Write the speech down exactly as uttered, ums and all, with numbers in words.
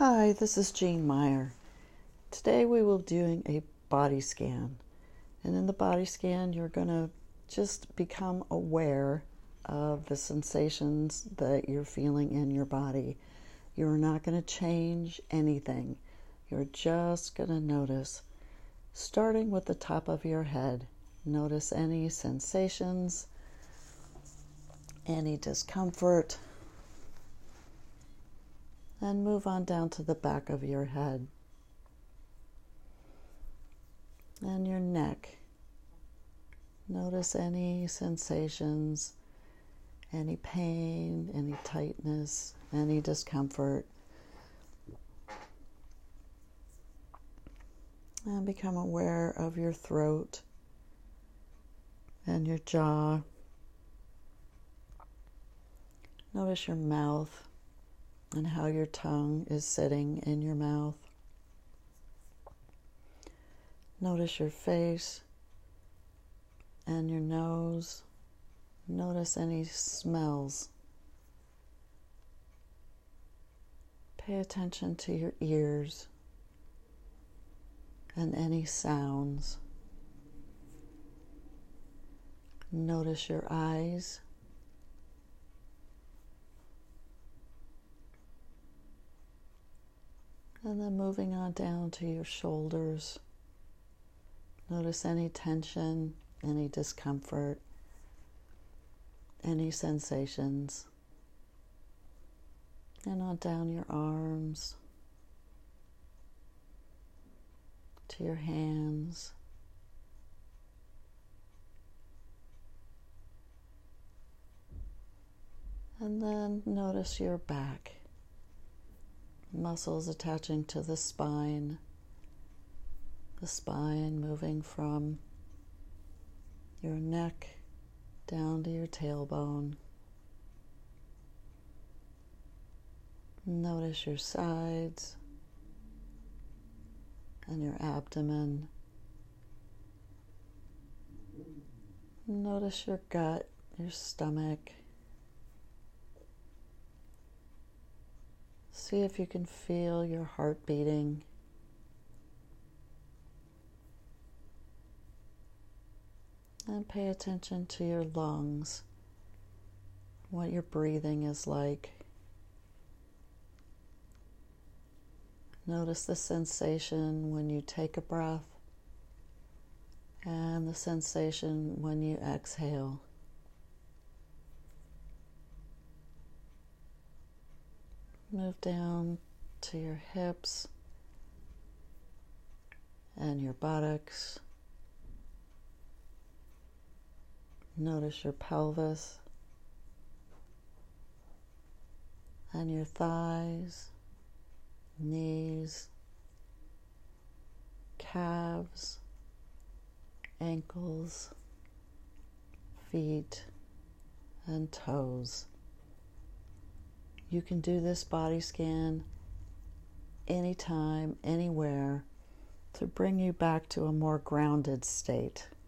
Hi, this is Jean Meyer. Today we will be doing a body scan. And in the body scan, you're going to just become aware of the sensations that you're feeling in your body. You're not going to change anything. You're just going to notice, starting with the top of your head. Notice any sensations, any discomfort, and move on down to the back of your head and your neck. Notice any sensations, any pain, any tightness, any discomfort. And become aware of your throat and your jaw. Notice your mouth and how your tongue is sitting in your mouth. Notice your face and your nose. Notice any smells. Pay attention to your ears and any sounds. Notice your eyes. And then moving on down to your shoulders. Notice any tension, any discomfort, any sensations. And on down your arms, to your hands. And then notice your back. Muscles attaching to the spine, the spine moving from your neck down to your tailbone. Notice your sides and your abdomen. Notice your gut, your stomach. See if you can feel your heart beating. And pay attention to your lungs, what your breathing is like. Notice the sensation when you take a breath and the sensation when you exhale. Move down to your hips and your buttocks. Notice your pelvis and your thighs, knees, calves, ankles, feet, and toes. You can do this body scan anytime, anywhere, to bring you back to a more grounded state.